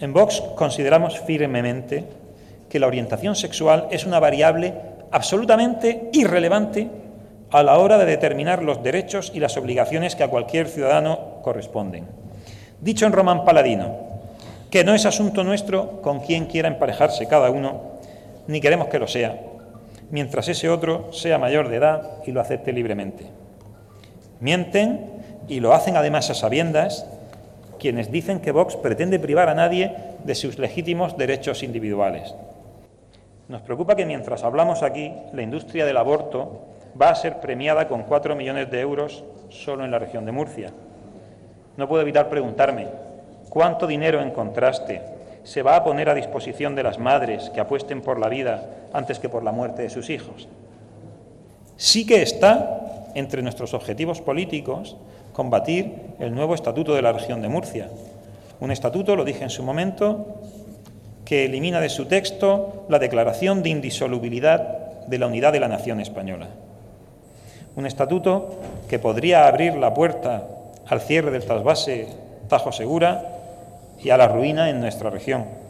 En Vox consideramos firmemente que la orientación sexual es una variable absolutamente irrelevante a la hora de determinar los derechos y las obligaciones que a cualquier ciudadano corresponden. Dicho en román paladino, que no es asunto nuestro con quién quiera emparejarse cada uno, ni queremos que lo sea, mientras ese otro sea mayor de edad y lo acepte libremente. Mienten, y lo hacen además a sabiendas, quienes dicen que Vox pretende privar a nadie de sus legítimos derechos individuales. Nos preocupa que mientras hablamos aquí, la industria del aborto va a ser premiada con 4 millones de euros solo en la región de Murcia. No puedo evitar preguntarme, ¿cuánto dinero, en contraste, se va a poner a disposición de las madres que apuesten por la vida antes que por la muerte de sus hijos? Sí que está entre nuestros objetivos políticos combatir el nuevo Estatuto de la Región de Murcia. Un estatuto, lo dije en su momento, que elimina de su texto la declaración de indisolubilidad de la unidad de la nación española. Un estatuto que podría abrir la puerta al cierre del trasvase Tajo Segura y a la ruina en nuestra región.